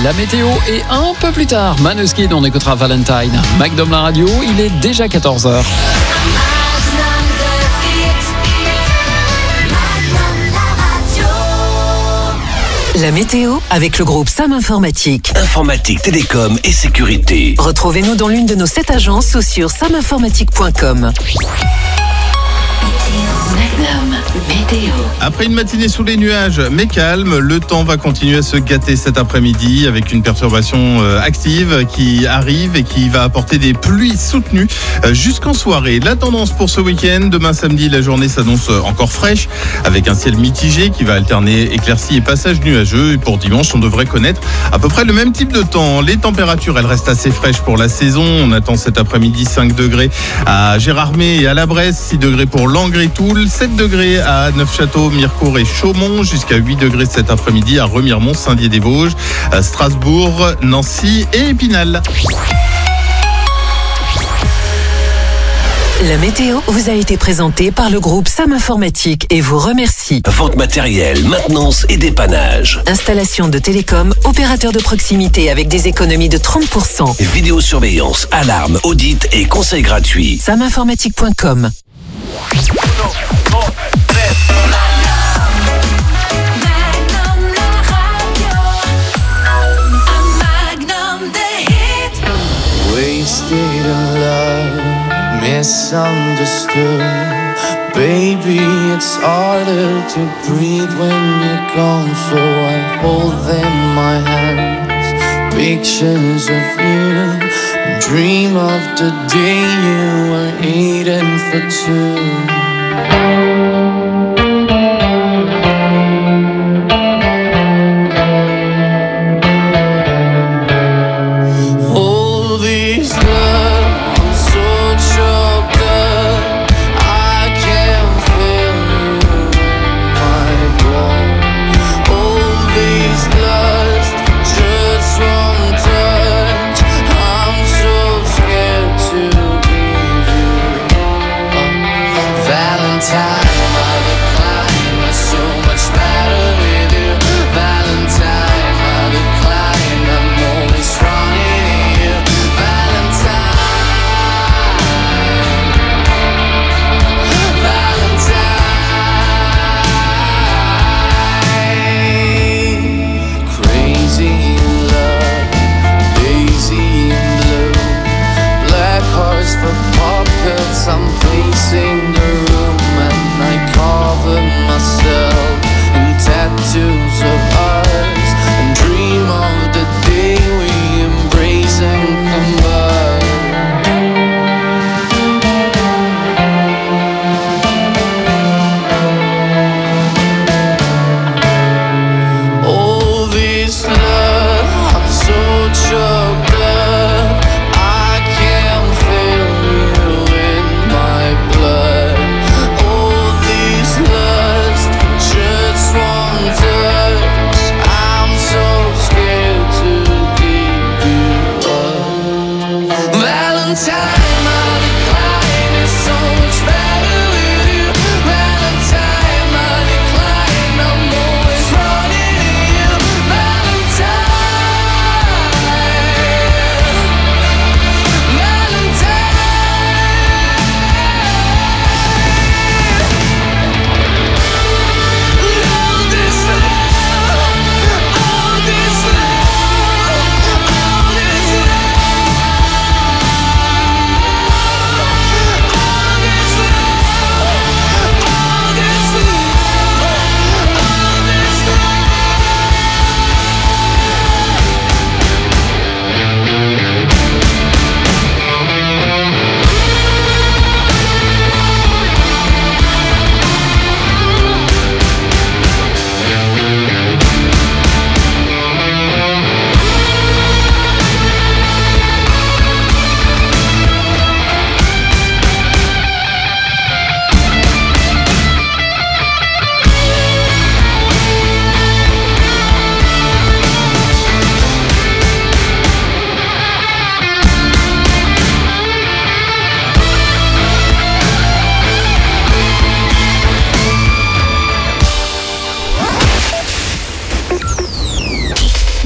la météo et un peu plus tard, Maneskin, on écoutera Valentine. Magnum la radio, il est déjà 14h. La météo avec le groupe Sam Informatique. Informatique, télécom et sécurité. Retrouvez-nous dans l'une de nos 7 agences ou sur saminformatique.com. Météo. Après une matinée sous les nuages, mais calme, le temps va continuer à se gâter cet après-midi avec une perturbation active qui arrive et qui va apporter des pluies soutenues jusqu'en soirée. La tendance pour ce week-end, demain samedi, la journée s'annonce encore fraîche avec un ciel mitigé qui va alterner éclaircies et passages nuageux. Et pour dimanche, on devrait connaître à peu près le même type de temps. Les températures, elles restent assez fraîches pour la saison. On attend cet après-midi 5 degrés à Gérardmer et à la Bresse, 6 degrés pour Langres et Toul, 7 degrés à Neufchâteau, Mirecourt et Chaumont, jusqu'à 8 degrés cet après-midi à Remiremont, Saint-Dié-des-Vosges, à Strasbourg, Nancy et Épinal. La météo vous a été présentée par le groupe Sam Informatique et vous remercie. Vente matériel, maintenance et dépannage. Installation de télécom, opérateur de proximité avec des économies de 30%. Vidéosurveillance, alarme, audit et conseils gratuits. saminformatique.com. Wasted in love, misunderstood. Baby, it's harder to breathe when you're gone. So I hold them in my hands, pictures of you, and dream of the day you were eating for two. Valentine.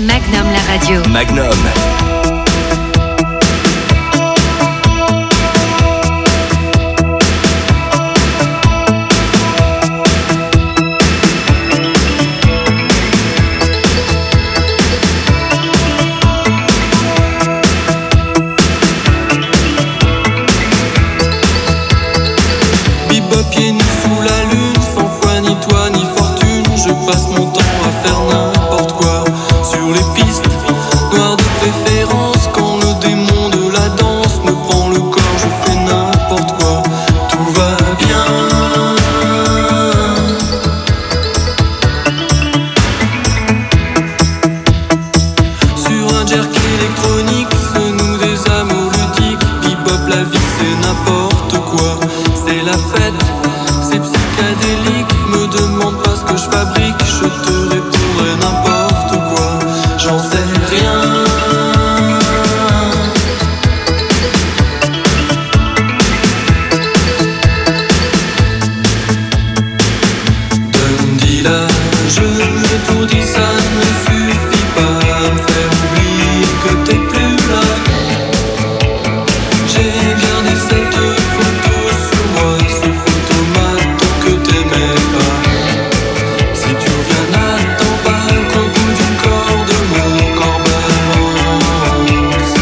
Magnum la radio. Magnum. Pieds nus sous la lune, sans foi ni toi ni fortune, je passe mon temps à faire n'importe quoi sur les pistes noires de préférence. Quand le démon de la danse me prend le corps, je fais n'importe quoi, tout va bien. Sur un jerk électronique, se nouent des amours ludiques. Bebop, la vie c'est n'importe quoi, c'est la fête. C'est psychédélique, me demande pas ce que je fabrique, je te répondrai n'importe quoi, j'en sais rien. Donne-dis-la, je l'ai tout dit, ça ne suffit pas à me faire oublier que t'es plus là. J'ai gardé cette photo sur moi, ce photomaton que t'aimais pas. Si tu reviens, n'attends pas qu'au bout du corps de mon corps balance.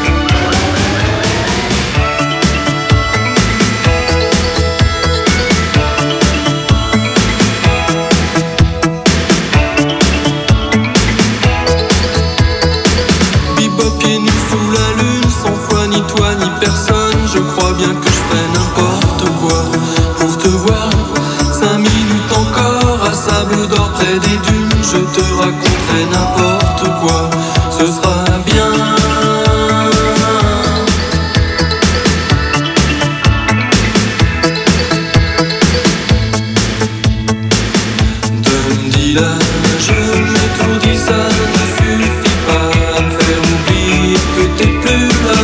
Bebop, pieds nus sous la lune, sans foi ni toi ni personne, je crois bien que je ferais n'importe quoi pour te voir. 5 minutes encore à Sable d'Or près des dunes, je te raconterai n'importe quoi, ce sera bien. Donne-dis-la, je l'ai tout dit, ça ne suffit pas à me faire oublier que t'es plus là.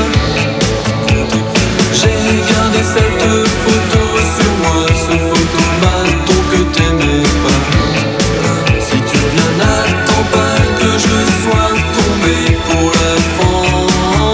J'ai gardé cette photo sur moi, ce photomaton que t'aimais pas. Si tu reviens, n'attends pas que je sois tombé pour la France.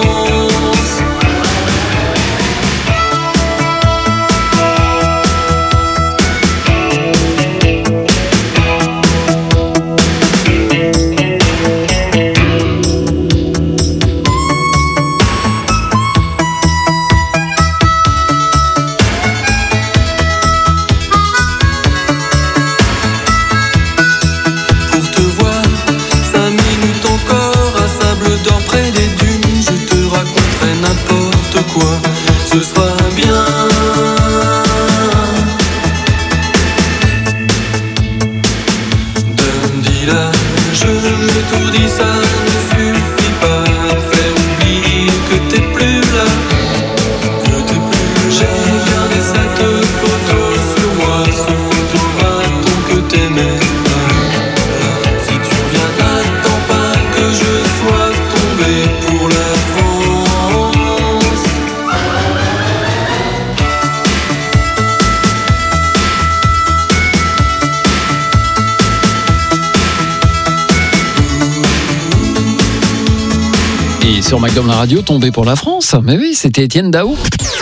Pour te voir, 5 minutes encore à Sable d'Or près des dunes, je te raconterai n'importe quoi, ce sera bien. Donne-dis-la, je l'ai tout dit, ça ne suffit pas à me faire oublier que t'es plus là. J'ai gardé cette photo sur moi, ce photomaton que t'aimais pas. Si tu reviens, n'attends pas que je sois tombé pour la France. Et sur Magnum la radio, tombé pour la France. Mais oui, c'était Étienne Daou.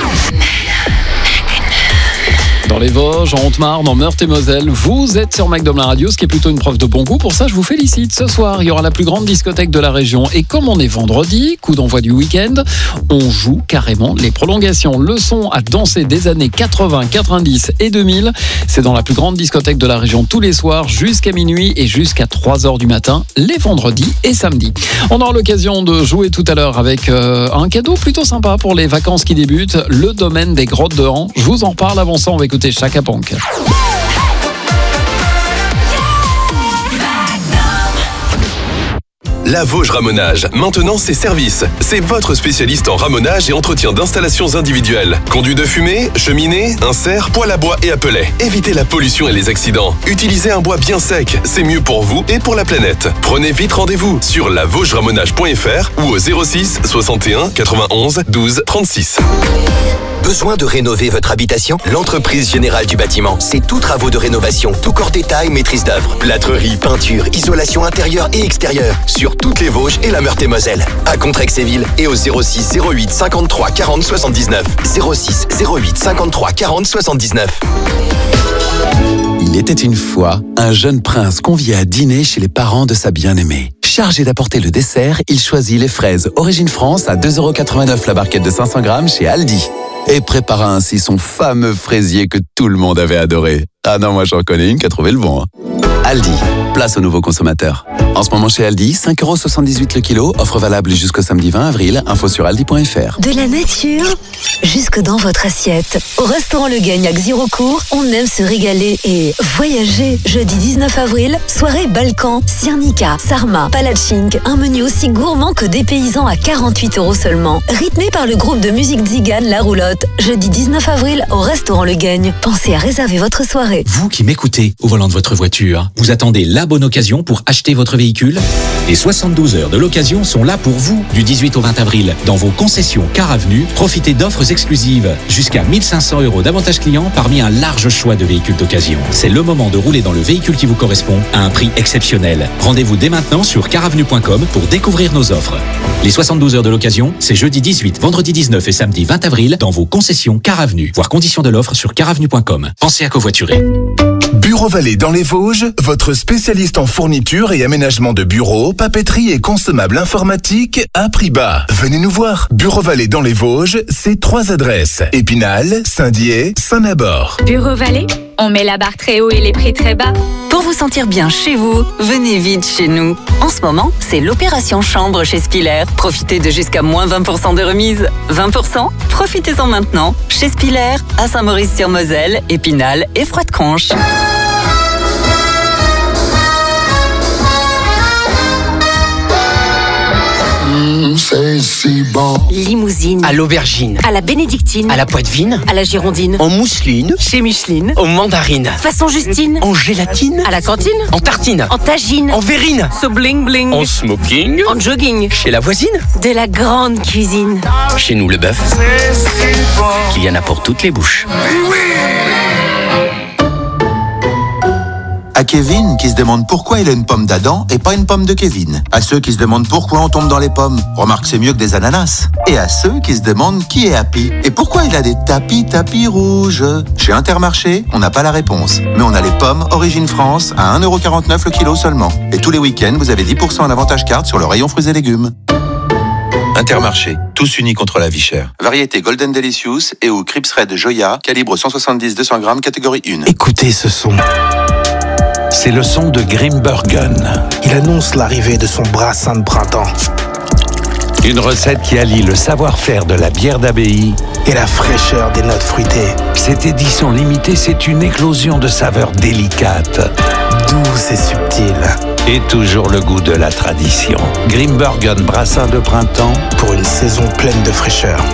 Dans les Vosges, en Haute-Marne, en Meurthe-et-Moselle, vous êtes sur Magnum la radio, ce qui est plutôt une preuve de bon goût. Pour ça, je vous félicite. Ce soir, il y aura la plus grande discothèque de la région. Et comme on est vendredi, coup d'envoi du week-end, on joue carrément les prolongations. Le son à danser des années 80, 90 et 2000. C'est dans la plus grande discothèque de la région tous les soirs, jusqu'à minuit et jusqu'à 3h du matin, les vendredis et samedis. On aura l'occasion de jouer tout à l'heure avec un cadeau plutôt sympa pour les vacances qui débutent, le domaine des Grottes de Han. Je vous en reparle avant ça, on va écouter Chaka Ponk. La Vosges Ramonage, maintenant c'est service. C'est votre spécialiste en ramonage et entretien d'installations individuelles. Conduit de fumée, cheminée, insert, poêle à bois et à pellets. Évitez la pollution et les accidents. Utilisez un bois bien sec, c'est mieux pour vous et pour la planète. Prenez vite rendez-vous sur lavosgeramonage.fr ou au 06 61 91 12 36. Besoin de rénover votre habitation? L'entreprise Générale du Bâtiment, c'est tout travaux de rénovation, tout corps détail, maîtrise d'œuvre. Plâtrerie, peinture, isolation intérieure et extérieure. Sur toutes les Vosges et la Meurthe-et-Moselle. À Contrexéville et au 06 08 53 40 79. 06 08 53 40 79. Il était une fois un jeune prince convié à dîner chez les parents de sa bien-aimée. Chargé d'apporter le dessert, il choisit les fraises Origine France à 2,89€ la barquette de 500 grammes chez Aldi. Et prépara ainsi son fameux fraisier que tout le monde avait adoré. Ah non, moi j'en connais une qui a trouvé le bon. Aldi, place aux nouveaux consommateurs. En ce moment chez Aldi, 5,78€ le kilo, offre valable jusqu'au samedi 20 avril, info sur aldi.fr. De la nature jusque dans votre assiette. Au restaurant Le Gagne à Xirocourt, on aime se régaler et voyager. Jeudi 19 avril, soirée Balkan, Siernica, Sarma, Palatchink, un menu aussi gourmand que dépaysant à 48€ seulement. Rythmé par le groupe de musique Zigane La Roulotte. Jeudi 19 avril, au restaurant Le Gagne. Pensez à réserver votre soirée. Vous qui m'écoutez au volant de votre voiture, vous attendez la bonne occasion pour acheter votre véhicule? Les 72 heures de l'occasion sont là pour vous. Du 18 au 20 avril, dans vos concessions Car Avenue, profitez d'offres exclusives. Jusqu'à 1500€ d'avantages clients parmi un large choix de véhicules d'occasion. C'est le moment de rouler dans le véhicule qui vous correspond à un prix exceptionnel. Rendez-vous dès maintenant sur caravenue.com pour découvrir nos offres. Les 72 heures de l'occasion, c'est jeudi 18, vendredi 19 et samedi 20 avril dans vos concessions Car Avenue. Voir conditions de l'offre sur caravenue.com. Pensez à covoiturer. Bureau Vallée dans les Vosges, votre spécialiste en fourniture et aménagement de bureaux, papeterie et consommables informatiques à prix bas. Venez nous voir. Bureau Vallée dans les Vosges, c'est 3 adresses. Épinal, Saint-Dié, Saint-Nabord. Bureau Vallée, on met la barre très haut et les prix très bas. Pour vous sentir bien chez vous, venez vite chez nous. En ce moment, c'est l'opération chambre chez Spiller. Profitez de jusqu'à moins 20% de remise. 20%? Profitez-en maintenant. Chez Spiller, à Saint-Maurice-sur-Moselle, Épinal et Froide-Conche. C'est si bon. Limousine. À l'aubergine. À la bénédictine. À la poitevine. À la girondine. En mousseline. Chez Micheline. En mandarine. Façon Justine. En gélatine. À la cantine. En tartine. En tagine. En verrine. So bling bling. En smoking. En jogging. Chez la voisine. De la grande cuisine. Chez nous, le bœuf. Qu'il y en a pour toutes les bouches. À Kevin qui se demande pourquoi il a une pomme d'Adam et pas une pomme de Kevin. À ceux qui se demandent pourquoi on tombe dans les pommes. Remarque, c'est mieux que des ananas. Et à ceux qui se demandent qui est Happy et pourquoi il a des tapis rouges. Chez Intermarché, on n'a pas la réponse. Mais on a les pommes Origine France à 1,49€ le kilo seulement. Et tous les week-ends, vous avez 10% en avantage carte sur le rayon fruits et légumes. Intermarché, tous unis contre la vie chère. Variété Golden Delicious et ou Crips Red Joya, calibre 170-200 grammes, catégorie 1. Écoutez ce son. C'est le son de Grimbergen. Il annonce l'arrivée de son brassin de printemps. Une recette qui allie le savoir-faire de la bière d'abbaye et la fraîcheur des notes fruitées. Cette édition limitée, c'est une éclosion de saveurs délicates, douces et subtiles. Et toujours le goût de la tradition. Grimbergen brassin de printemps pour une saison pleine de fraîcheur.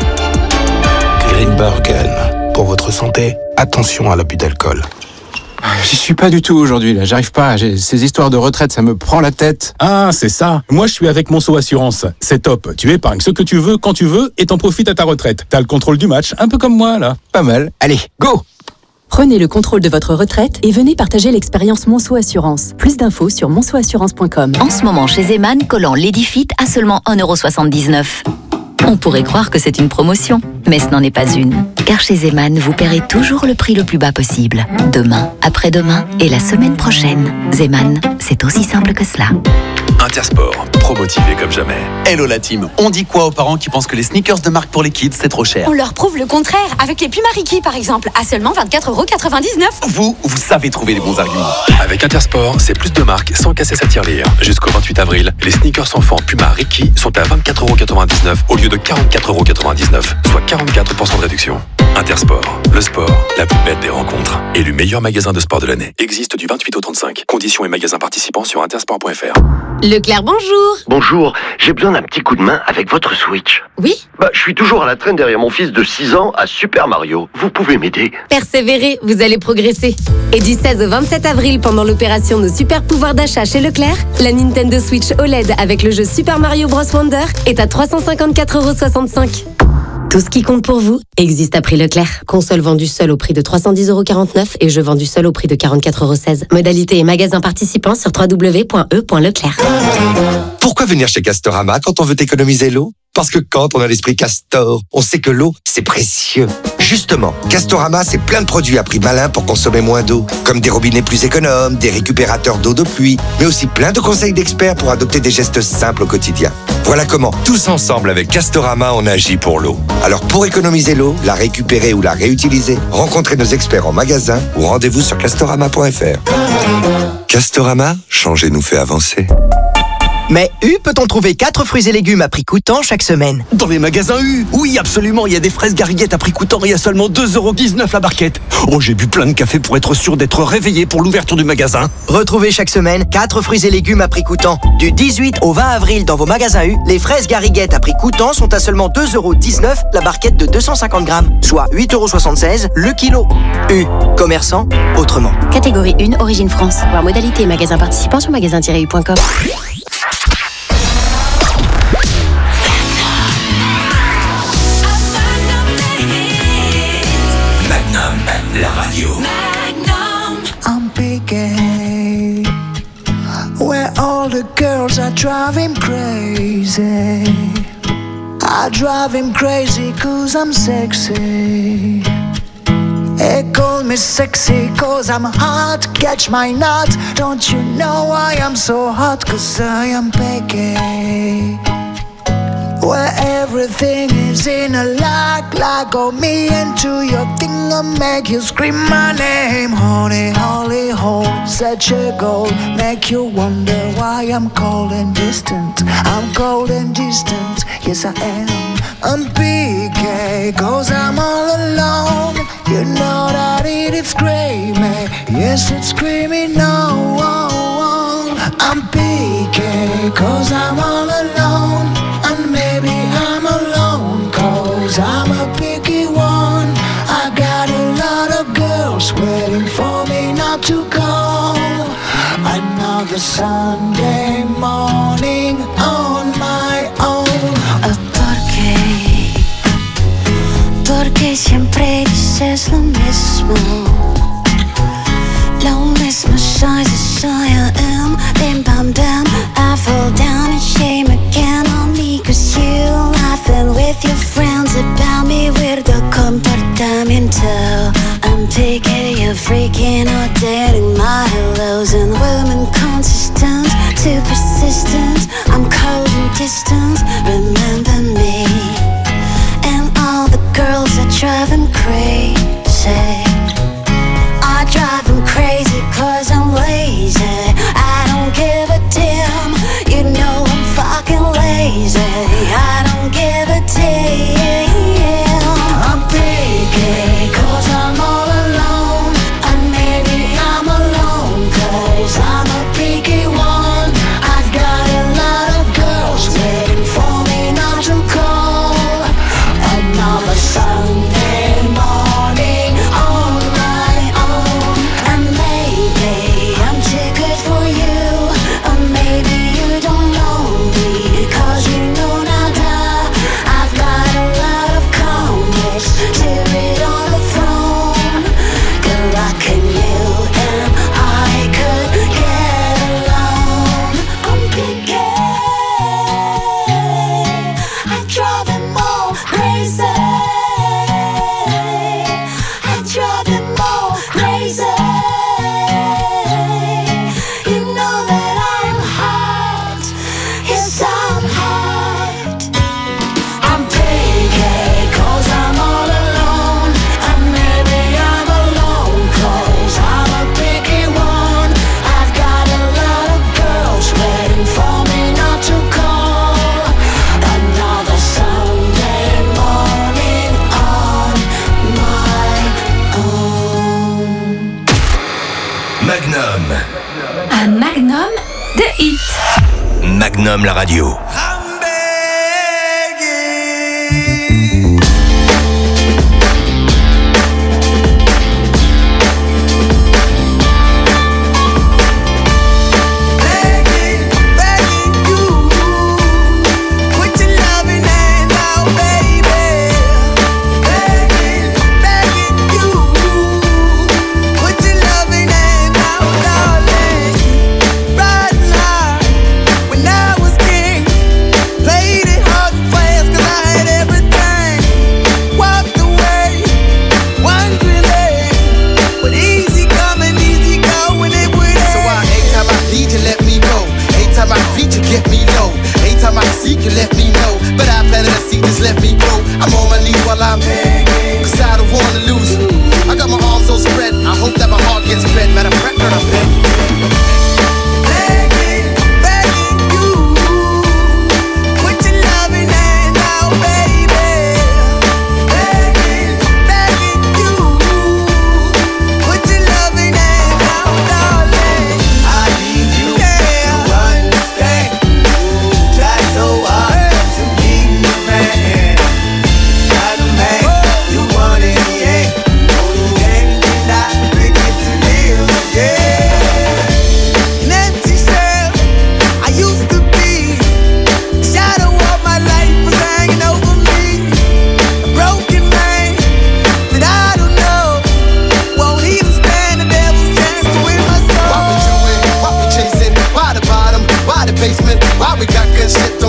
Grimbergen. Pour votre santé, attention à l'abus d'alcool. J'y suis pas du tout aujourd'hui, là. J'arrive pas. Ces histoires de retraite, ça me prend la tête. Ah, c'est ça. Moi, je suis avec Monceau Assurance. C'est top. Tu épargnes ce que tu veux, quand tu veux, et t'en profites à ta retraite. T'as le contrôle du match, un peu comme moi, là. Pas mal. Allez, go! Prenez le contrôle de votre retraite et venez partager l'expérience Monceau Assurance. Plus d'infos sur monceauassurance.com. En ce moment, chez Zeman, collant Ladyfit à seulement 1,79€. On pourrait croire que c'est une promotion, mais ce n'en est pas une. Car chez Zeman, vous paierez toujours le prix le plus bas possible. Demain, après-demain et la semaine prochaine. Zeman, c'est aussi simple que cela. Intersport, pro-motivé comme jamais. Hello la team, on dit quoi aux parents qui pensent que les sneakers de marque pour les kids c'est trop cher? On leur prouve le contraire, avec les Puma Ricky par exemple, à seulement 24,99€. Vous savez trouver les bons arguments. Avec Intersport, c'est plus de marques sans casser sa tirelire. Jusqu'au 28 avril, les sneakers enfants Puma Ricky sont à 24,99€ au lieu de 44,99€, soit 44% de réduction. Intersport, le sport, la plus belle des rencontres. Élu meilleur magasin de sport de l'année. Existe du 28 au 35. Conditions et magasins participants sur intersport.fr. Leclerc, bonjour. Bonjour, j'ai besoin d'un petit coup de main avec votre Switch. Oui? Je suis toujours à la traîne derrière mon fils de 6 ans à Super Mario. Vous pouvez m'aider? Persévérez, vous allez progresser. Et du 16 au 27 avril, pendant l'opération Nos Super Pouvoirs d'achat chez Leclerc, la Nintendo Switch OLED avec le jeu Super Mario Bros Wonder est à 354,65€. Tout ce qui compte pour vous existe à prix Leclerc. Console vendue seule au prix de 310,49 € et jeux vendus seul au prix de 44,16 €. Modalité et magasins participants sur www.e.leclerc. Pourquoi venir chez Castorama quand on veut économiser l'eau ? Parce que quand on a l'esprit Castor, on sait que l'eau, c'est précieux. Justement, Castorama, c'est plein de produits à prix malin pour consommer moins d'eau. Comme des robinets plus économes, des récupérateurs d'eau de pluie, mais aussi plein de conseils d'experts pour adopter des gestes simples au quotidien. Voilà comment, tous ensemble avec Castorama, on agit pour l'eau. Alors pour économiser l'eau, la récupérer ou la réutiliser, rencontrez nos experts en magasin ou rendez-vous sur castorama.fr. Castorama, changer nous fait avancer. Mais U peut-on trouver 4 fruits et légumes à prix coûtant chaque semaine? Dans les magasins U, oui absolument, il y a des fraises gariguettes à prix coûtant et à seulement 2,19 € la barquette. Oh, j'ai bu plein de café pour être sûr d'être réveillé pour l'ouverture du magasin. Retrouvez chaque semaine 4 fruits et légumes à prix coûtant. Du 18 au 20 avril dans vos magasins U, les fraises gariguettes à prix coûtant sont à seulement 2,19 € la barquette de 250 grammes, soit 8,76 € le kilo. U, commerçant autrement. Catégorie 1, origine France. Voir modalité et magasins participants sur magasin-u.com. La radio. I'm picking where all the girls are driving crazy. I drive him crazy 'cause I'm sexy. They call me sexy 'cause I'm hot. Catch my nut. Don't you know why I'm so hot? 'Cause I am picky. Where everything is in a like oh me into your thing I'll make you scream my name. Honey, holy hole, such a goal. Make you wonder why I'm cold and distant. I'm cold and distant, yes I am. I'm PK, 'cause I'm all alone. You know that it's screaming, yes it's screaming no. I'm PK, 'cause I'm all alone. And maybe I'm alone 'cause I'm a picky one. I got a lot of girls waiting for me not to call. Another Sunday morning on my own. Porque siempre dices lo mismo. Lo mismo soy, I am. Bim bam bam, I fall down and shame again on me 'cause you laughing with your friends about me. Weirdo comportamiento. I'm taking you freaking or dating my hellos and women consistent, too persistent. I'm cold and distant, remember me. And all the girls are driving crazy. I drive them crazy 'cause I'm lazy. I don't give a damn. You know I'm fucking lazy. I don't give a damn. I'm picky 'cause I'm all alone. And maybe I'm alone 'cause I'm a picky one. I've got a lot of girls waiting for me not to call. Another Sunday morning on my own. And maybe I'm too good for you. Or maybe you don't know me 'cause you know nada. I've got a lot of comics to read on the phone. Good luck and you and I could get along. I'm picky. I drive them all crazy. I drive them all crazy. You know that I'm hot. Yes, I'm hot. I'm picky 'cause I'm all alone. And maybe I'm alone 'cause I'm a picky one. I've got a lot of girls waiting for me not to call. Another Sunday morning on my own. Magnum. Un magnum de hits. Magnum la radio. Put your loving hand out, baby.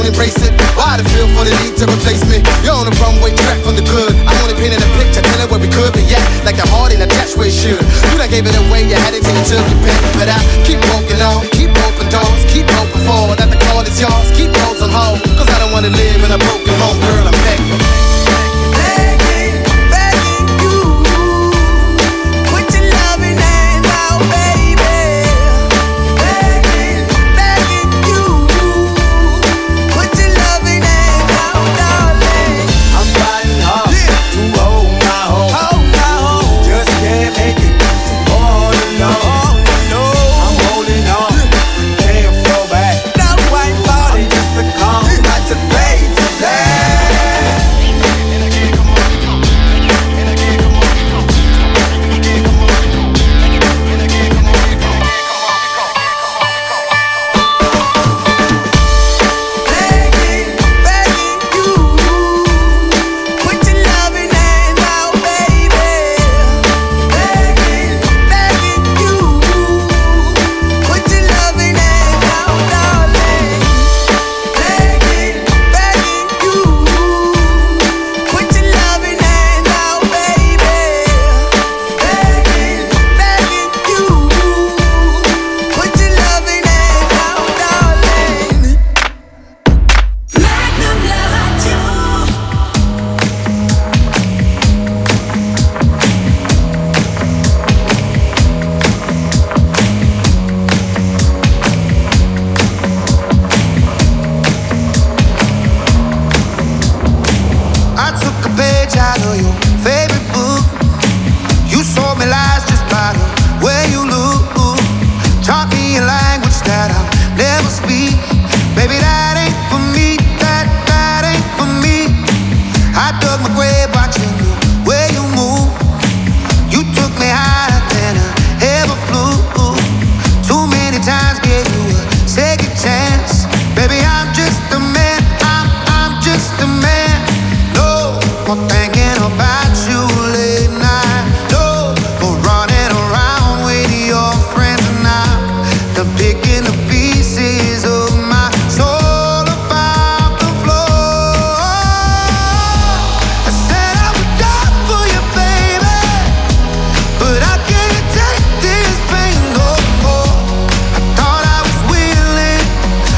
embrace it. Why the feel for the need to replace me? You're on the runway track from the good. I only painted a picture, telling where we could be at. Like the heart in a dash where it should. You done gave it away, you had it till you took your pick. But I keep walking on, keep open doors, keep open for that the call is yours. Keep those on hold, cause I don't wanna live in a broken home, girl, I'm begging.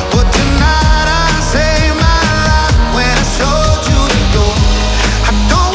I don't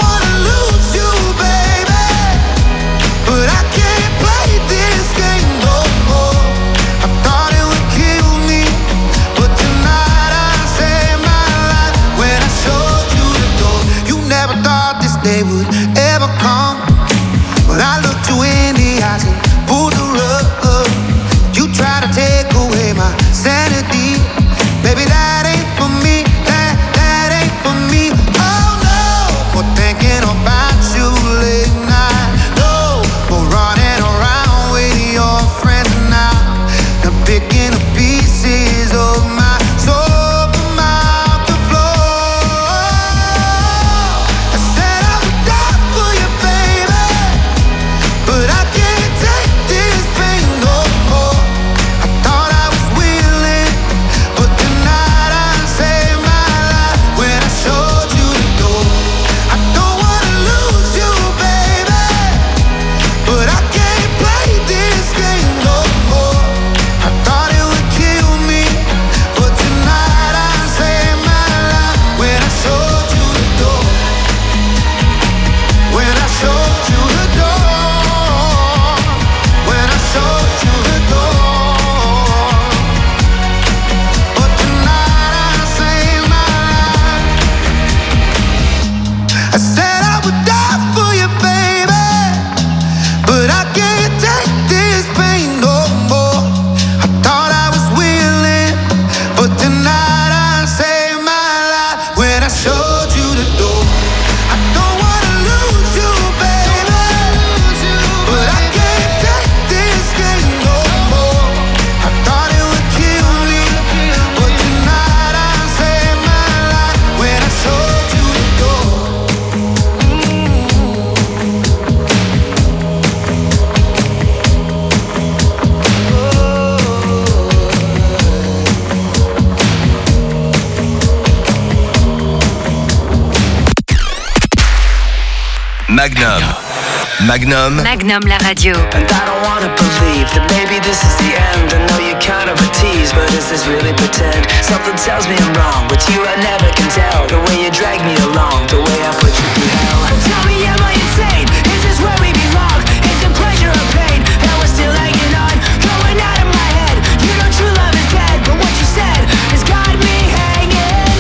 Magnum. Magnum. Magnum la radio. And I don't wanna believe that maybe this is the end. I know you're kind of a tease, but is this really pretend? Something tells me I'm wrong. With you I never can tell. The way you drag me along, the way I put you through hell. Tell me, am I insane? Is this where we belong? Is it pleasure or pain? And we're still hanging on, going out of my head. You know true love is dead, but what you said has got me hanging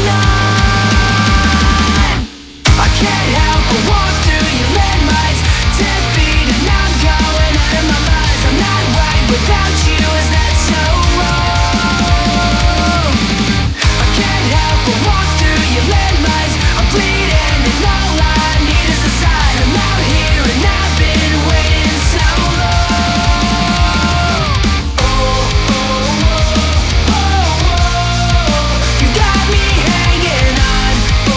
on. I can't help but walk through your landmines. 10 feet and I'm going out of my mind. I'm not right without you, is that so wrong? I can't help but walk through your landmines. I'm bleeding and all I need is a sign. I'm out here and I've been waiting so long. You got me hanging on.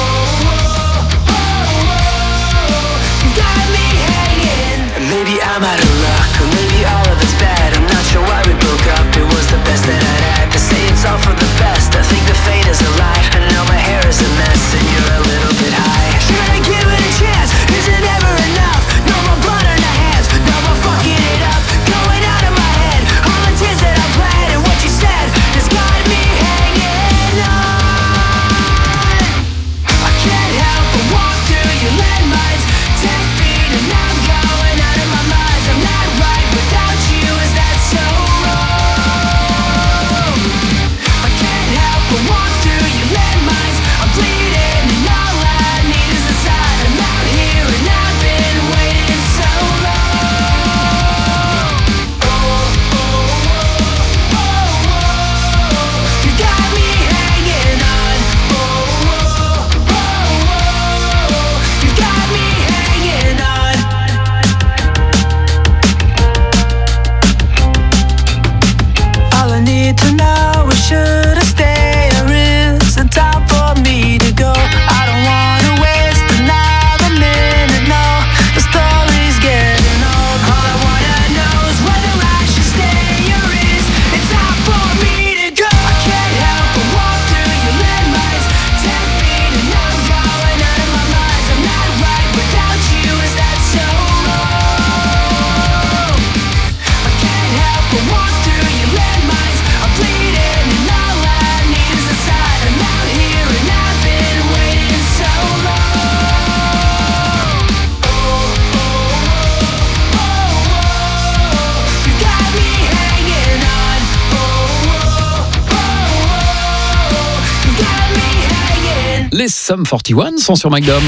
You got me hanging. And maybe I'm out of luck, or maybe all of it's bad. I'm not sure why we broke up, it was the best that I'd had. They say it's all for the best, I think the fate is a lie. And now my hair is a mess and you're a little bit high. Should I give it a chance? Is it ever enough? No more blood on the hands, no more fucking it up. Going out of my head, all the tears that I bled. And what you said has got me hanging on. I can't help but walk through your landmines. 10 feet and I'm going out of my mind. I'm not right without you, is that so wrong? I can't help but walk through your landmines. I'm bleeding and all I need is a sign. I'm out here and I've been waiting so long. You got me hanging on. You got me hanging on. All I need to know is should I stay or is it time for me to go? I don't wanna waste another minute, no. The story's getting old. All I wanna know is whether I should stay or is it time for me to go? I can't help but walk through your landmines. 10 feet and I'm going out of my mind. I'm not right without you, is that so wrong? I can't help but walk through your landmines. I'm bleeding and all I need is a sign. I'm out here and I've been waiting so long. You got me hanging on. You got me hanging. Les Sum 41 sont sur Magnum.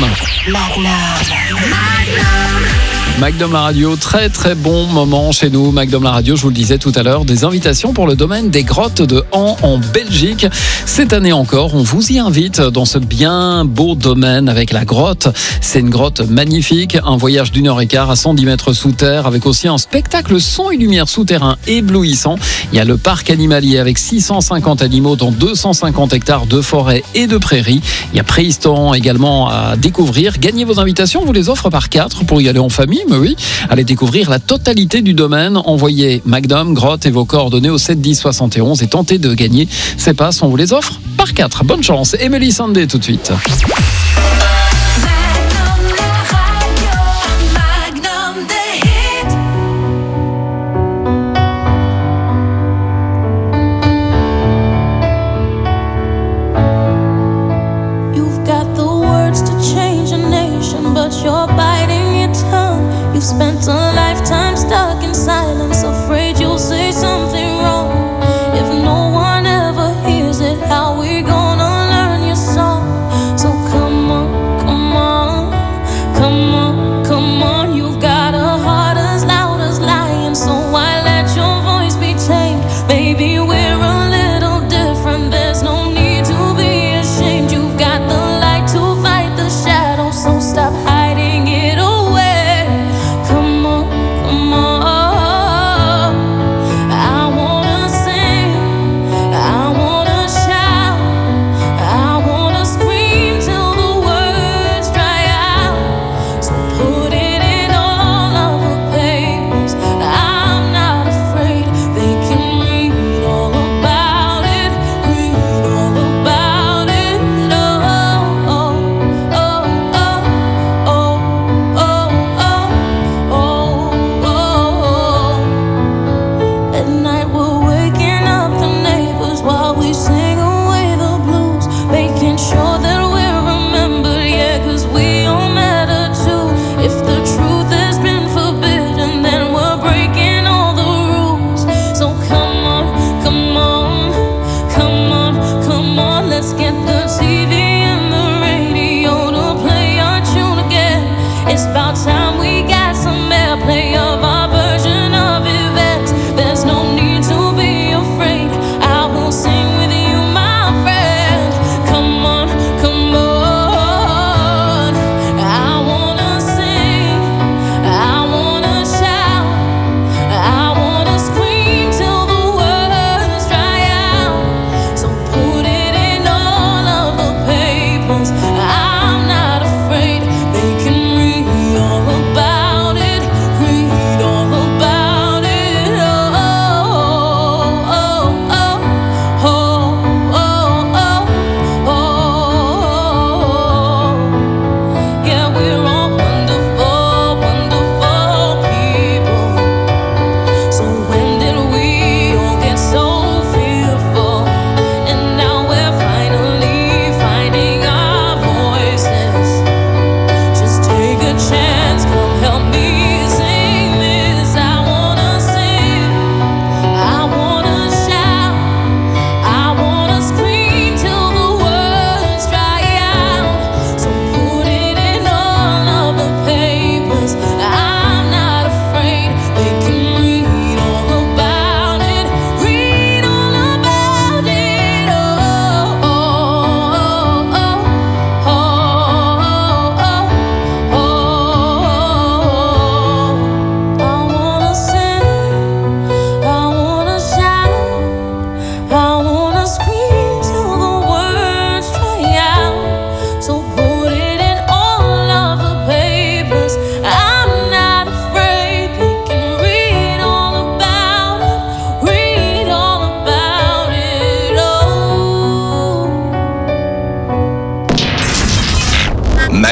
Magnum la radio, très très bon moment chez nous. Magnum la radio, je vous le disais tout à l'heure, des invitations pour le domaine des grottes de Han en Belgique. Cette année encore, on vous y invite dans ce bien beau domaine avec la grotte. C'est une grotte magnifique, un voyage d'1h15 à 110 mètres sous terre avec aussi un spectacle son et lumière souterrain éblouissant. Il y a le parc animalier avec 650 animaux dans 250 hectares de forêt et de prairies. Il y a préhistorant également à découvrir. Gagnez vos invitations, on vous les offre par 4 pour y aller en famille. Mais oui, allez découvrir la totalité du domaine. Envoyez Magnum, grotte et vos coordonnées au 7 10 71 et tentez de gagner ces passes. On vous les offre par 4. Bonne chance. Emily Sandé tout de suite. You've got the words to change a nation, but you're biting your tongue. You've spent a lifetime stuck in silence, afraid you'll say something wrong. If no one ever hears it, how we gonna learn your song? So come on,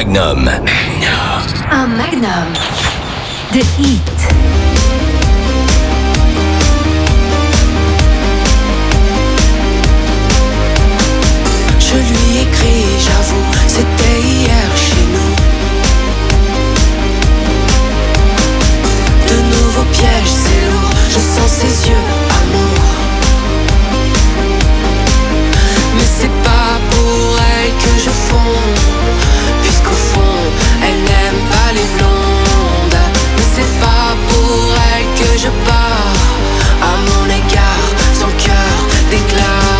Magnum. Un Magnum de hit. Je lui écris, j'avoue, c'était hier chez nous. De nouveaux pièges, c'est lourd, je sens ses yeux, amour. Mais c'est pas pour elle que je fonds, puisqu'au fond, elle n'aime pas les blondes. Mais c'est pas pour elle que je pars, à mon égard, son cœur déclare.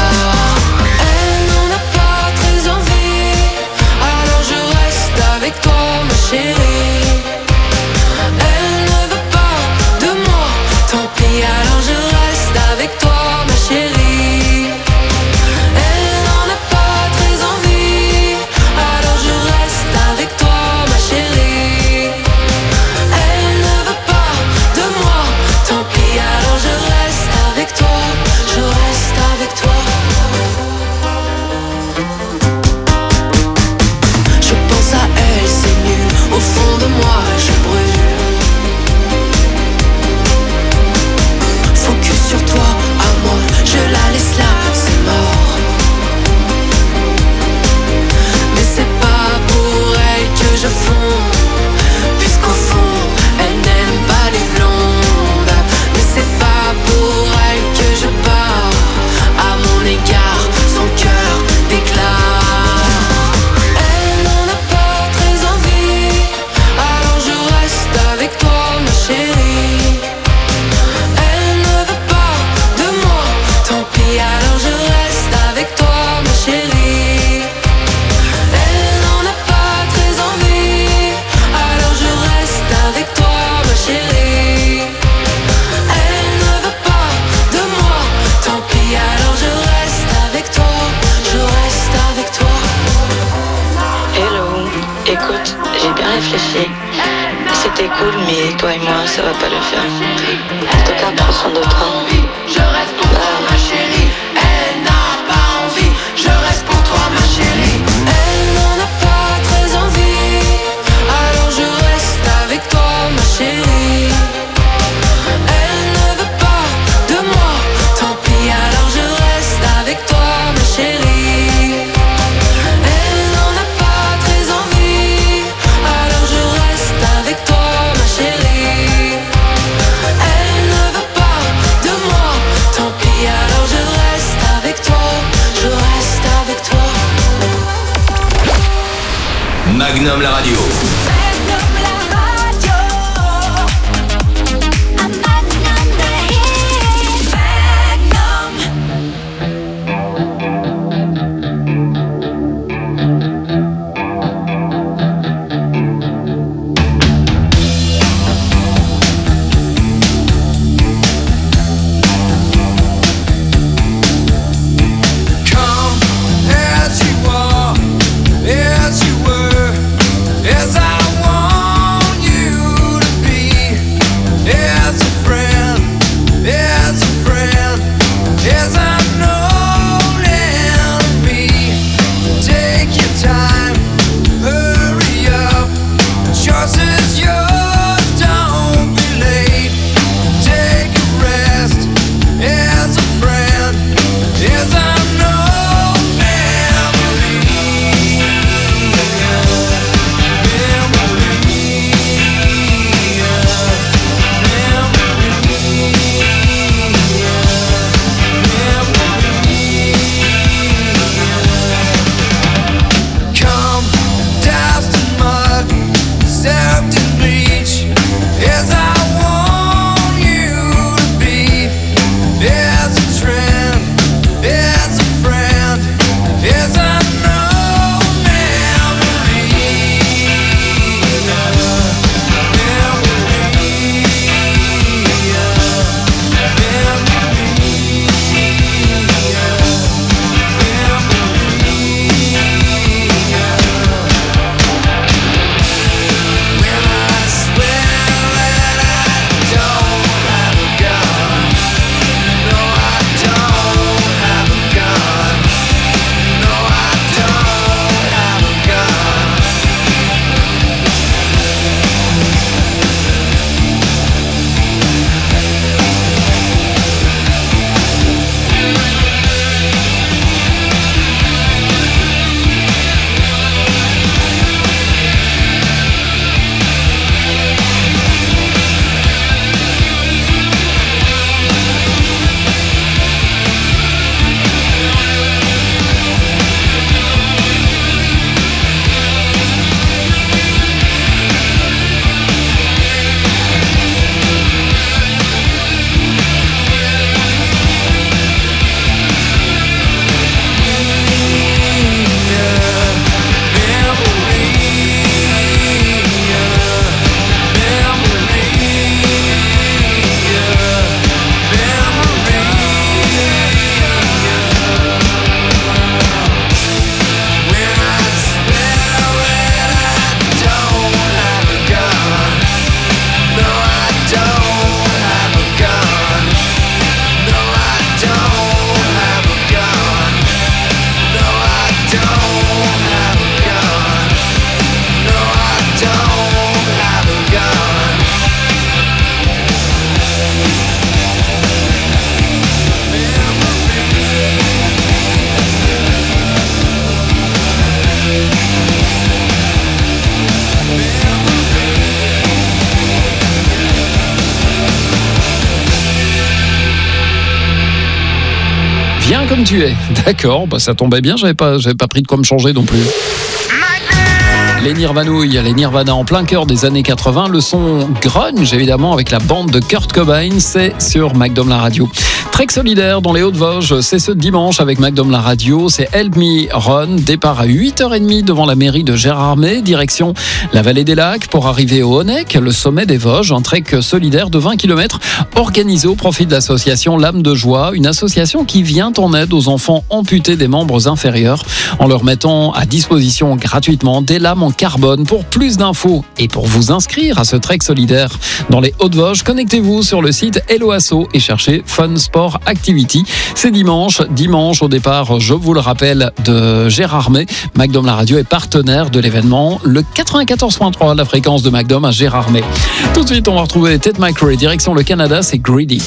Avec toi ma chérie, elle ne veut pas de moi, tant pis alors je reste avec toi ma chérie. Elle n'en a pas très envie, alors je reste avec toi ma chérie. Elle ne veut pas de moi, tant pis alors je reste avec toi, je reste avec toi. Je pense à elle, c'est nul, au fond de moi je brûle. Focus sur toi, amour, je la laisse là, c'est mort. Mais c'est pas pour elle que je fonds, puisqu'au fond, elle n'aime pas les blondes. Mais c'est pas pour elle que je pars, à mon égard, son cœur déclare. Avec toi ma chérie, elle ne veut pas de moi, tant pis alors je reste avec toi ma chérie. Elle n'en a pas très envie, alors je reste avec toi ma chérie. Elle ne veut pas de moi, tant pis alors je reste avec toi, je reste avec toi. Hello, écoute, j'ai bien réfléchi. C'était cool, mais toi et moi, ça va pas le faire. En tout cas, prends soin de toi. Je reste pour toi, ma chérie. Elle n'a pas envie. Je reste pour toi, ma chérie. Elle n'en a pas très envie, alors je reste avec toi, ma chérie. Elle ne veut pas de moi, tant pis, alors je reste avec toi, ma chérie. Elle n'en a pas très envie, alors je reste avec toi, ma chérie. Elle ne veut pas de moi, tant pis alors je reste avec toi, je reste avec toi. Magnum la radio. As you were, as I Viens comme tu es. D'accord, bah ça tombait bien, j'avais pas pris de quoi me changer non plus. Les Nirvana en plein cœur des années 80, le son grunge évidemment avec la bande de Kurt Cobain, c'est sur MacDom la radio. Trek solidaire dans les Hauts-de-Vosges, c'est ce dimanche avec MacDom la radio, c'est Help Me Run, départ à 8h30 devant la mairie de Gérardmer, direction la vallée des Lacs pour arriver au Honeck, le sommet des Vosges, un trek solidaire de 20 km organisé au profit de l'association L'Âme de Joie, une association qui vient en aide aux enfants amputés des membres inférieurs en leur mettant à disposition gratuitement des lames en carbone. Pour plus d'infos et pour vous inscrire à ce trek solidaire dans les Hauts-de-Vosges, connectez-vous sur le site Hello Asso et cherchez Fun Sport Activity. C'est dimanche au départ, je vous le rappelle, de Gérardmer. MacDom la radio est partenaire de l'événement, le 94.3, la fréquence de MacDom à Gérardmer. Tout de suite, on va retrouver Ted McRae, direction le Canada, c'est Greedy.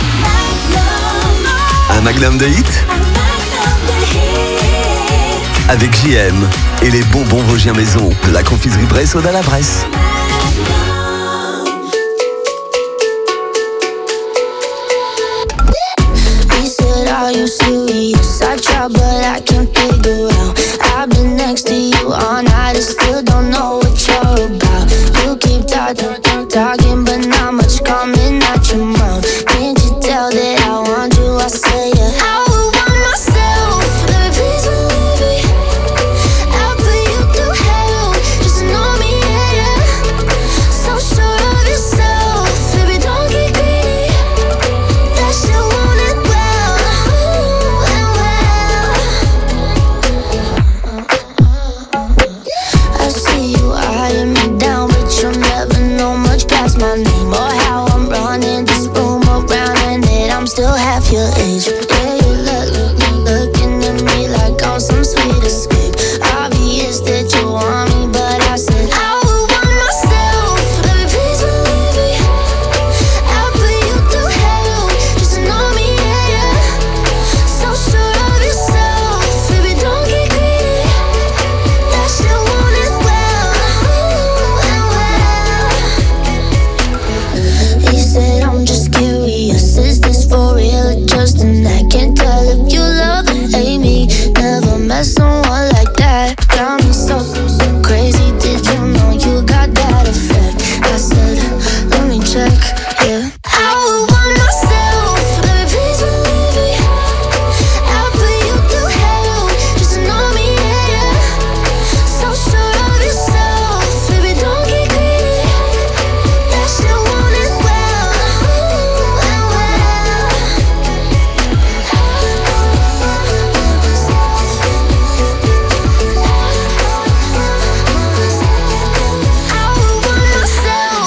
Un Magnum de hit avec JM et les bonbons Vosgiens maison de la confiserie Bresse-Aude à la Bresse. He said, are you serious? I try but I can't figure out. I've been next to you all night and still don't know what you're about. You keep talking but not much coming out your mouth. Can't you tell that I want you? I say yeah. I would want myself, baby, please believe me. I'll put you through hell, just to know me, yeah, yeah. So sure of yourself, baby, don't get greedy. That shit want it well, and well. I see you eyeing me down, but you'll never know much past my name or how I'm running this room around, and that I'm still half your age. Yeah, you looking at me like I'm some sweet escape. Obvious that you want me, but I said I would want myself, baby, please believe me. I'll put you through hell, just to know me, yeah, yeah. So sure of yourself, baby, don't get greedy. That shit want it well, and well. He said I'm just curious, is this for real or just an act? Can't tell if you love or hate me. Never met someone like that. Got me so crazy. Did you know you got that effect? I said, let me check, yeah. I would want myself, baby, please believe me. I'll put you through hell, just to know me, yeah, yeah. So sure of yourself, baby, don't get greedy. That shit want it well, and well. I would want myself.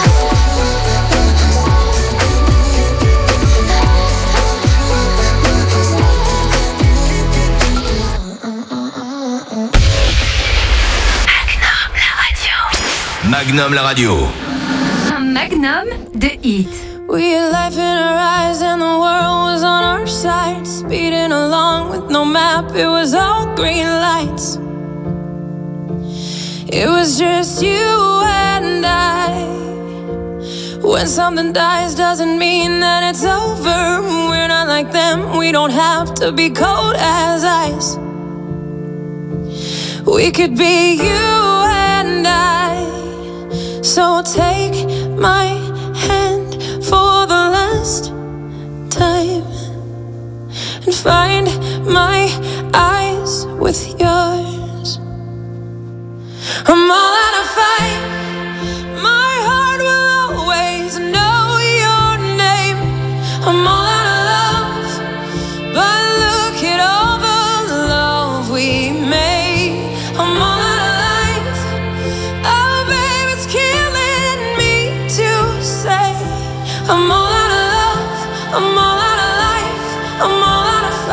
Magnum la radio. Un Magnum de hit. We had life in our eyes and the world was on our side. Speeding along with no map, it was all green lights. It was just you and I. When something dies doesn't mean that it's over. We're not like them, we don't have to be cold as ice. We could be you and I. So take my hand for the last time and find my eyes with yours. I'm all out of fight. My heart will always know your name. I'm all out of love, but look at all the love we made. I'm all out of life. Oh, babe, it's killing me to say. I'm all out of love. I'm all out of life. I'm all out of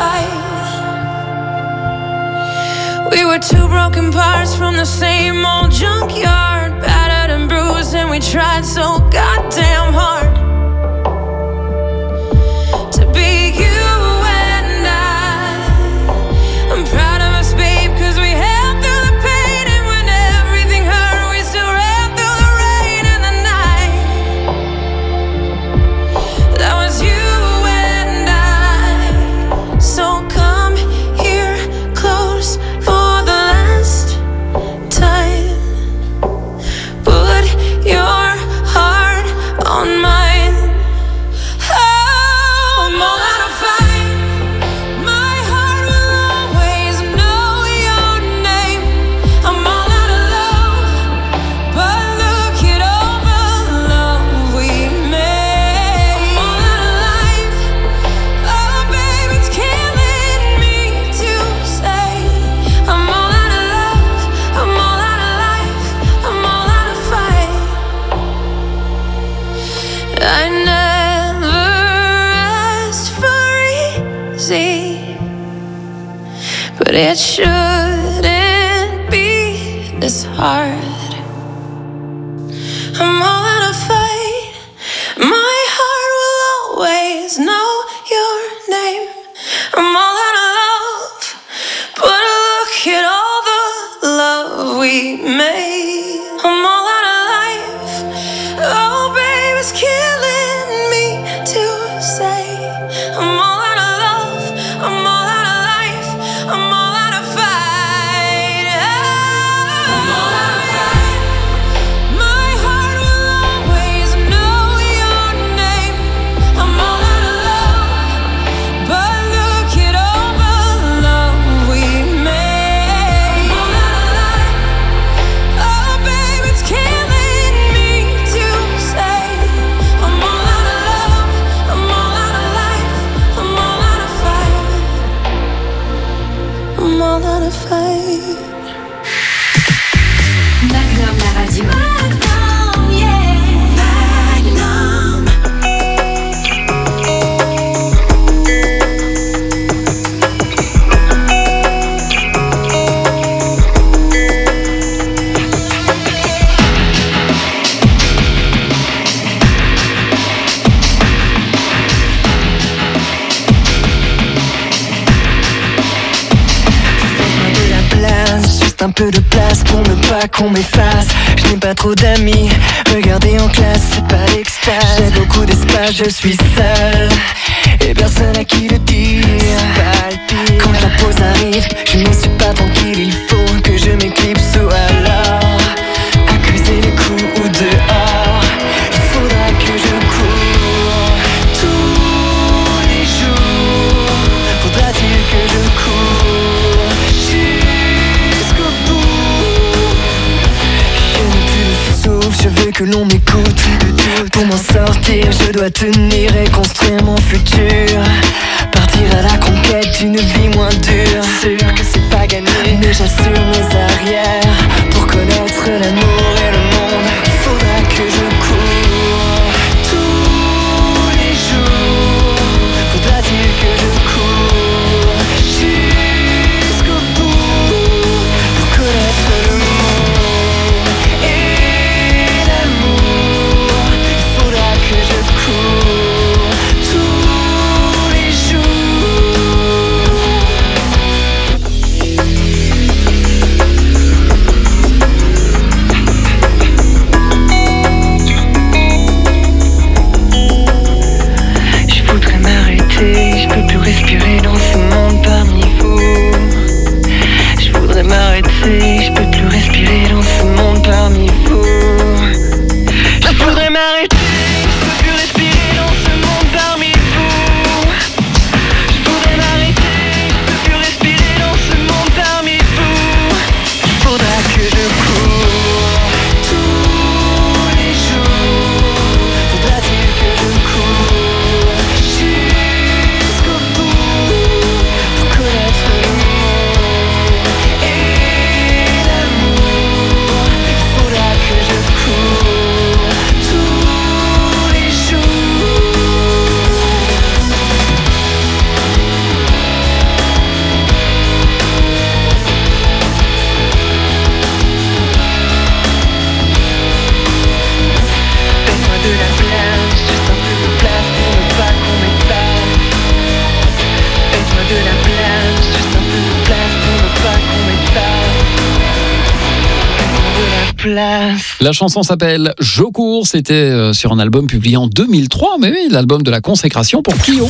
fight. We were two broken parts from the same old junkyard, battered and bruised, and we tried so goddamn hard to be you and I. I'm proud of us, babe, 'cause we held through the pain, and when everything hurt, we still ran through the rain and the night. That was you and I. So come easy, but it shouldn't be this hard. I'm all out of fight. My heart will always know your name. I'm all out of love, but look at all the love we made. I'm all out of life. Oh, babe, it's killing me to say. I'm all out of love. I'm all out of life. I'm all out of fight. I'm all out of fight. My heart will always know your name. I'm all out of love, but look at all the love we made. I'm all out of life. Oh, babe, it's killing me to say. I'm all out of love. I'm all out of life. I'm all out of fight. I'm all out of fight. Magnum la radio. Magnum, yeah. Magnum. Fais-moi de la place, juste un peu de place pour ne pas qu'on m'efface. Je n'ai pas trop d'amis, regardez en classe, c'est pas l'extase. J'ai beaucoup d'espace, je suis seul, et personne à qui le dire. Quand la pause arrive, je ne suis pas tranquille, il faut que je m'éclipse ou alors accuser les coups ou dehors. Il faudra que je cours tous les jours. Faudra-t-il que je cours jusqu'au bout? Je n'ai plus de souffle, je veux que l'on m'écoute. Pour m'en sortir, je dois tenir et construire mon futur. Partir à la conquête d'une vie moins dure. Sûr que c'est pas gagné, mais j'assure mes arrières. Pour connaître l'amour et le monde, il faudra que je cours tous les jours. Faudra-t-il que je cours jusqu'au bout pour connaître le monde et l'amour? Il faudra que je cours tous les Je voudrais m'arrêter, je peux plus respirer dans ce monde parmi vous. Je voudrais m'arrêter, je peux plus respirer dans ce monde parmi vous. Je voudrais m'arrêter, je peux plus respirer dans ce monde parmi vous. Je voudrais m'arrêter, je peux plus respirer dans ce monde parmi vous. Il faudra que je cours tous les jours. Faudra-t-il que je cours jusqu'au bout pour connaître le monde et l'amour? Il faudra que je cours tous les jours. Fais-moi de la place, juste un peu de place pour ne pas qu'on m'efface. Fais-moi de la place, juste un peu de place pour ne pas qu'on m'efface. Fais-moi de la place. La chanson s'appelle Je cours, c'était sur un album publié en 2003, mais oui, l'album de la consécration pour Clio.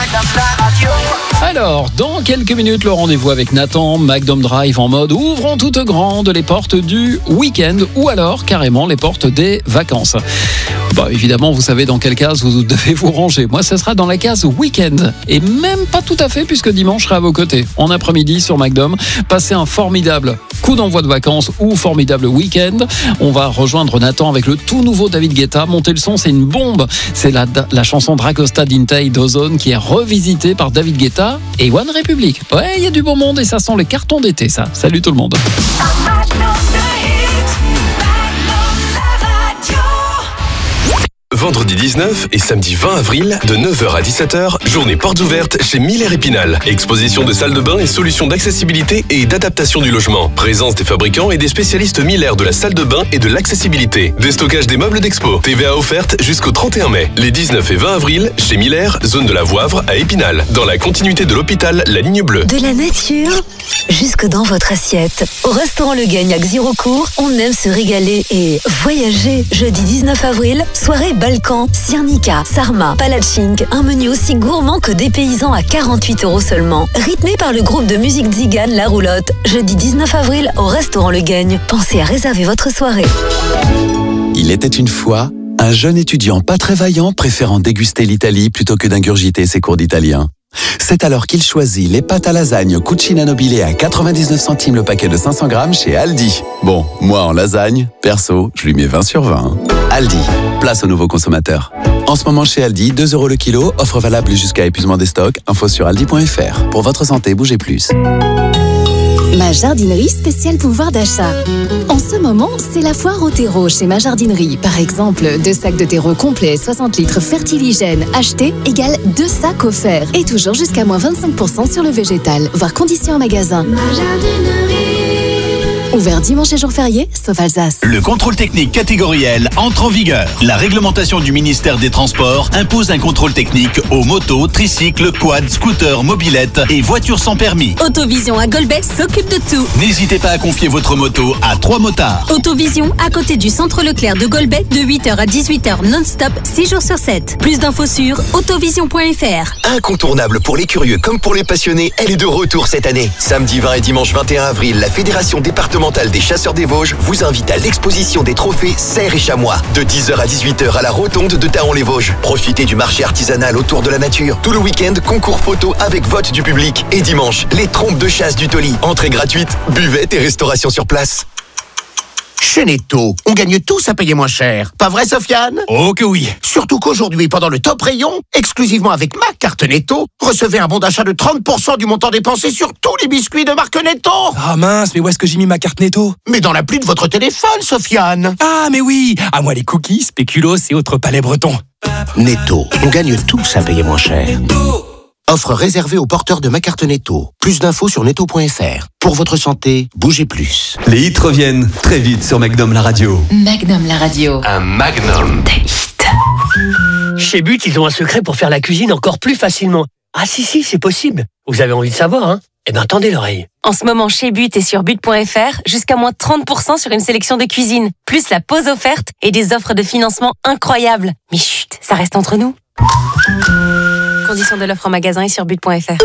Alors, dans quelques minutes, le rendez-vous avec Nathan, Magnum Drive en mode ouvrons toutes grandes les portes du week-end ou alors carrément les portes des vacances. Bah, évidemment, vous savez dans quelle case vous devez vous ranger. Moi, ce sera dans la case week-end. Et même pas tout à fait, puisque dimanche, je serai à vos côtés. En après-midi sur Magnum, passez un formidable coup d'envoi de vacances ou formidable week-end. On va rejoindre Nathan avec le tout nouveau David Guetta. Montez le son, c'est une bombe. C'est la chanson Dragosta Dintei d'Ozone qui est revisitée par David Guetta et One Republic. Ouais, il y a du beau monde et ça sent les cartons d'été, ça. Salut tout le monde. vendredi 19 et samedi 20 avril, de 9h à 17h, journée portes ouvertes chez Miller Épinal. Exposition de salles de bain et solutions d'accessibilité et d'adaptation du logement. Présence des fabricants et des spécialistes Miller de la salle de bain et de l'accessibilité. Déstockage des meubles d'expo. TVA offerte jusqu'au 31 mai. Les 19 et 20 avril, chez Miller, zone de la Voivre à Épinal. Dans la continuité de l'hôpital, la ligne bleue. De la nature jusque dans votre assiette. Au restaurant Le Gagnac Zirocourt, on aime se régaler et voyager. Jeudi 19 avril, soirée Balkan, Siernica, Sarma, Palatchink, un menu aussi gourmand que dépaysant à 48 € seulement. Rythmé par le groupe de musique Zigane La Roulotte. Jeudi 19 avril, au restaurant Le Gagne. Pensez à réserver votre soirée. Il était une fois un jeune étudiant pas très vaillant préférant déguster l'Italie plutôt que d'ingurgiter ses cours d'italien. C'est alors qu'il choisit les pâtes à lasagne Cucina Nobile à 99 centimes le paquet de 500 grammes chez Aldi. Bon, moi en lasagne, perso, je lui mets 20 sur 20. Aldi, place aux nouveaux consommateurs. En ce moment chez Aldi, 2 € le kilo, offre valable jusqu'à épuisement des stocks. Info sur aldi.fr. Pour votre santé, bougez plus. Ma jardinerie spéciale pouvoir d'achat. En ce moment, c'est la foire au terreau chez Ma Jardinerie. Par exemple, 2 sacs de terreau complets 60 litres fertiligène achetés égale 2 sacs offerts. Et toujours jusqu'à moins 25% sur le végétal. Voir conditions en magasin. Ma jardinerie. Ouvert dimanche et jour férié, sauf Alsace. Le contrôle technique catégorie L entre en vigueur. La réglementation du ministère des Transports impose un contrôle technique aux motos, tricycles, quads, scooters, mobylettes et voitures sans permis. Autovision à Golbet s'occupe de tout. N'hésitez pas à confier votre moto à 3 motards. Autovision à côté du centre Leclerc de Golbet de 8h à 18h non-stop 6 jours sur 7. Plus d'infos sur autovision.fr. Incontournable pour les curieux comme pour les passionnés, elle est de retour cette année. Samedi 20 et dimanche 21 avril, la Fédération départementale des chasseurs des Vosges vous invite à l'exposition des trophées cerfs et chamois. De 10h à 18h à la rotonde de Taon-les-Vosges. Profitez du marché artisanal autour de la nature. Tout le week-end, concours photo avec vote du public. Et dimanche, les trompes de chasse du Toli. Entrée gratuite, buvette et restauration sur place. Chez Netto, on gagne tous à payer moins cher. Pas vrai, Sofiane? Oh que oui. Surtout qu'aujourd'hui, pendant le top rayon, exclusivement avec ma carte Netto, recevez un bon d'achat de 30% du montant dépensé sur tous les biscuits de marque Netto. Ah mince, mais où est-ce que j'ai mis ma carte Netto? Mais dans l'appli de votre téléphone, Sofiane. Ah mais oui. À moi les cookies, spéculoos et autres palais bretons. Netto, on gagne tous à payer moins cher. Offre réservée aux porteurs de ma carte Netto. Plus d'infos sur netto.fr. Pour votre santé, bougez plus. Les hits reviennent très vite sur Magnum la radio. Magnum la radio. Un Magnum. Chez But, ils ont un secret pour faire la cuisine encore plus facilement. Ah si, c'est possible. Vous avez envie de savoir, hein? Eh ben, tendez l'oreille. En ce moment, chez But et sur but.fr, jusqu'à moins 30% sur une sélection de cuisine. Plus la pause offerte et des offres de financement incroyables. Mais chut, ça reste entre nous. Conditions de l'offre en magasin et sur but.fr.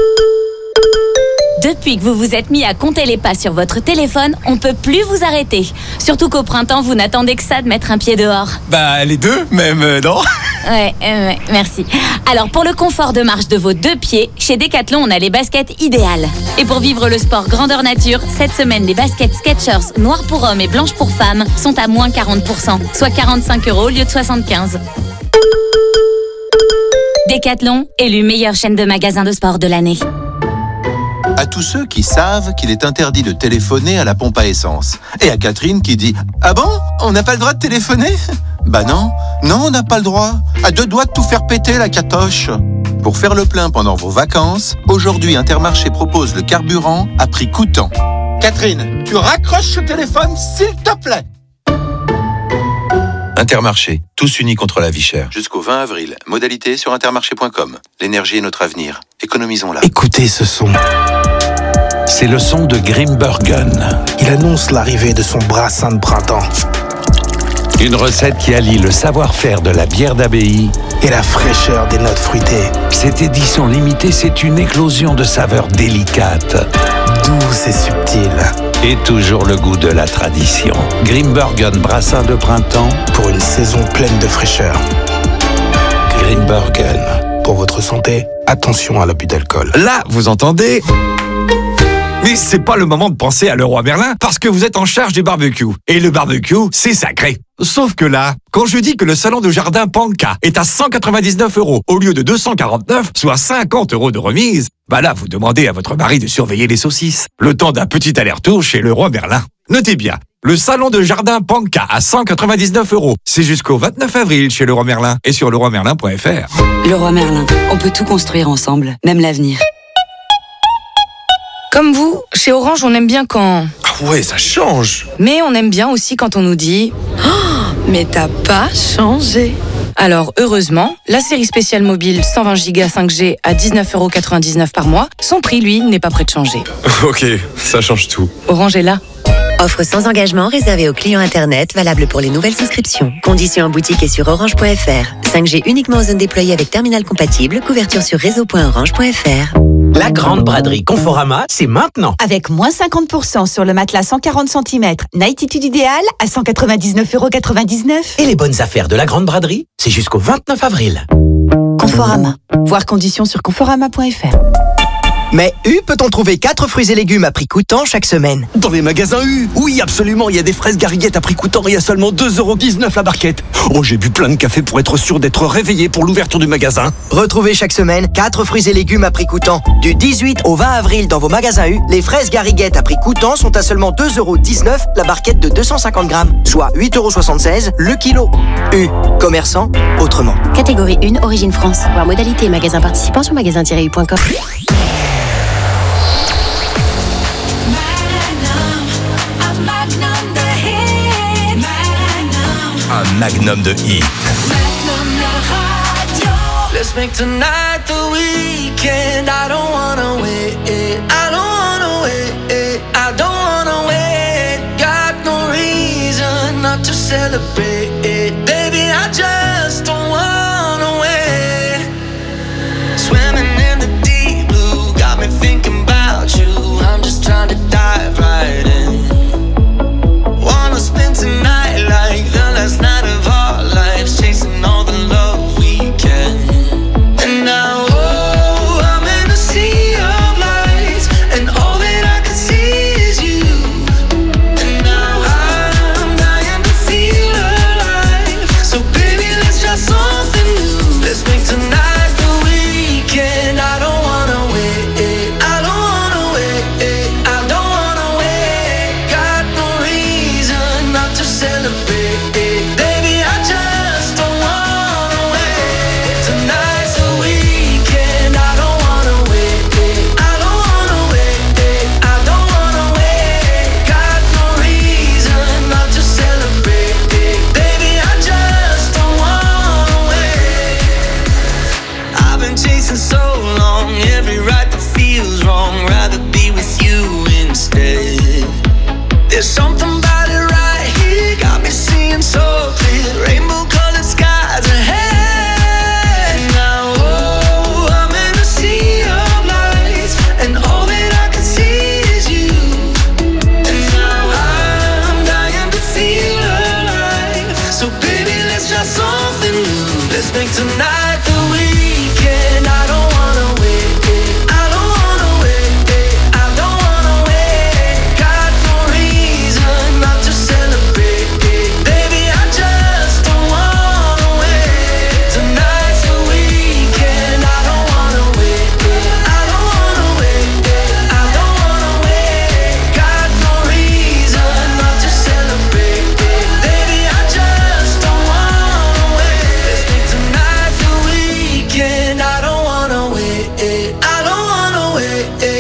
Depuis que vous vous êtes mis à compter les pas sur votre téléphone, on peut plus vous arrêter. Surtout qu'au printemps, vous n'attendez que ça de mettre un pied dehors. Bah les deux, même, non? Ouais, merci. Alors pour le confort de marche de vos 2 pieds, chez Decathlon, on a les baskets idéales. Et pour vivre le sport grandeur nature, cette semaine, les baskets Skechers noires pour hommes et blanches pour femmes sont à moins 40%, soit 45 € au lieu de 75. Decathlon, élu meilleure chaîne de magasins de sport de l'année. À tous ceux qui savent qu'il est interdit de téléphoner à la pompe à essence. Et à Catherine qui dit « Ah bon? On n'a pas le droit de téléphoner ?» Bah non, on n'a pas le droit. À 2 doigts de tout faire péter la catoche. Pour faire le plein pendant vos vacances, aujourd'hui Intermarché propose le carburant à prix coûtant. Catherine, tu raccroches ce téléphone s'il te plaît. Intermarché, tous unis contre la vie chère. Jusqu'au 20 avril, modalité sur intermarché.com. L'énergie est notre avenir. Économisons-la. Écoutez ce son. C'est le son de Grimbergen. Il annonce l'arrivée de son brassin de printemps. Une recette qui allie le savoir-faire de la bière d'abbaye et la fraîcheur des notes fruitées. Cette édition limitée, c'est une éclosion de saveurs délicates, douces et subtiles. Et toujours le goût de la tradition. Grimbergen brassin de printemps pour une saison pleine de fraîcheur. Grimbergen. Pour votre santé, attention à l'abus d'alcool. Là, vous entendez? Mais c'est pas le moment de penser à Leroy Merlin parce que vous êtes en charge du barbecue. Et le barbecue, c'est sacré. Sauf que là, quand je dis que le salon de jardin Panka est à 199 € au lieu de 249, soit 50 € de remise, bah là, vous demandez à votre mari de surveiller les saucisses. Le temps d'un petit aller-retour chez Leroy Merlin. Notez bien, Le salon de jardin Panka à 199 €. C'est jusqu'au 29 avril chez Leroy Merlin et sur leroymerlin.fr. Leroy Merlin, on peut tout construire ensemble, même l'avenir. Comme vous, chez Orange, on aime bien quand... Ah ouais, ça change. Mais on aime bien aussi quand on nous dit « Oh, mais t'as pas changé !» Alors, heureusement, la série spéciale mobile 120 Go 5G à 19,99 € par mois, son prix, lui, n'est pas prêt de changer. Ok, ça change tout. Orange est là. Offre sans engagement réservée aux clients Internet, valable pour les nouvelles souscriptions. Conditions en boutique et sur orange.fr. 5G uniquement en zone déployée avec terminal compatible, couverture sur réseau.orange.fr. La grande braderie Conforama, c'est maintenant. Avec moins 50% sur le matelas 140 cm, Nightitude idéal à 199,99 €. Et les bonnes affaires de la grande braderie, c'est jusqu'au 29 avril. Conforama. Voir conditions sur conforama.fr. Mais U peut-on trouver 4 fruits et légumes à prix coûtant chaque semaine? Dans les magasins U, oui absolument, il y a des fraises gariguettes à prix coûtant et à seulement 2,19 € la barquette. Oh, j'ai bu plein de café pour être sûr d'être réveillé pour l'ouverture du magasin. Retrouvez chaque semaine 4 fruits et légumes à prix coûtant. Du 18 au 20 avril dans vos magasins U, les fraises gariguettes à prix coûtant sont à seulement 2,19 € la barquette de 250 grammes, soit 8,76 € le kilo. U, commerçant autrement. Catégorie 1, origine France. Voir modalité magasin participant sur magasin-u.com. Un magnum de hit. Let's make tonight the weekend. I don't wanna wait. I don't wanna wait. I don't wanna wait. Got no reason not to celebrate. Baby, I just don't wanna wait. Swimming in the deep blue got me thinking about you. I'm just trying to dive right in. Wanna spend tonight like the last night of our lives, chasing all the love we can. And now, oh, I'm in a sea of lights, and all that I can see is you. And now I'm dying to feel alive. So baby, let's try something new. Let's make tonight the weekend. I don't wanna wait. I don't wanna wait. I don't wanna wait. Got no reason not to celebrate. Baby, I just don't wanna wait. Tonight's the weekend. I don't wanna wait. I don't wanna wait. I don't wanna wait. Got no reason not to celebrate. Baby, I just don't wanna wait. I've been chasing so long, every right that feels wrong, right?